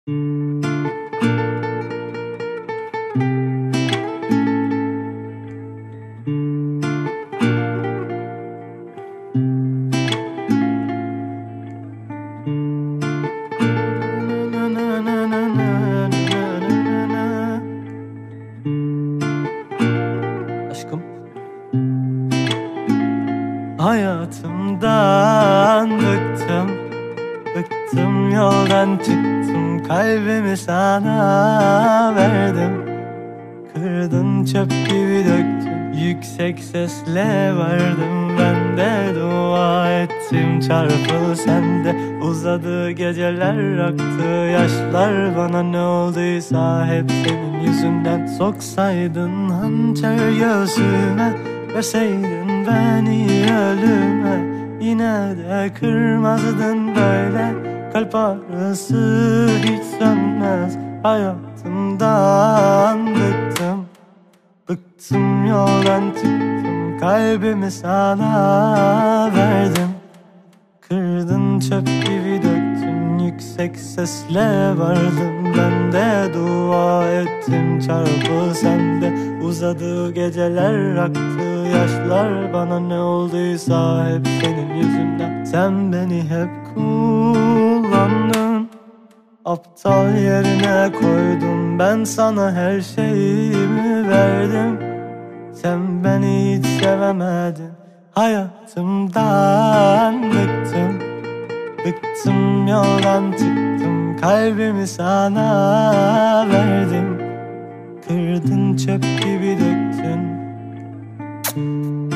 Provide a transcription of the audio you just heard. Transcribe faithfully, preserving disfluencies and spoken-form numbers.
Aşkım, hayatımdan bıktım, bıktım yoldan çıktım, kalbimi sana verdim. Kırdın çöp gibi döktün, yüksek sesle vardım. Ben de dua ettim, çarpıl sende. Uzadı geceler, aktı yaşlar, bana ne olduysa hep senin yüzünden. Soksaydın hançer göğsüme, verseydin beni ölüme, yine de kırmazdın böyle. Kalp ağrısı hiç sönmez, hayatımdan bıktım, bıktım yoldan çıktım, kalbimi sana verdim. Kırdın çöp gibi döktün, yüksek sesle vardım. Ben de dua ettim, çarpıl sende. Uzadı geceler, aktı yaşlar, bana ne olduysa hep senin yüzünden. Sen beni hep kullandın, aptal yerine koydum. Ben sana her şeyimi verdim, sen beni hiç sevemedin. Hayatımdan bıktım, bıktım yoldan çıktım, kalbimi sana verdim. Kırdın çöp gibi döktün.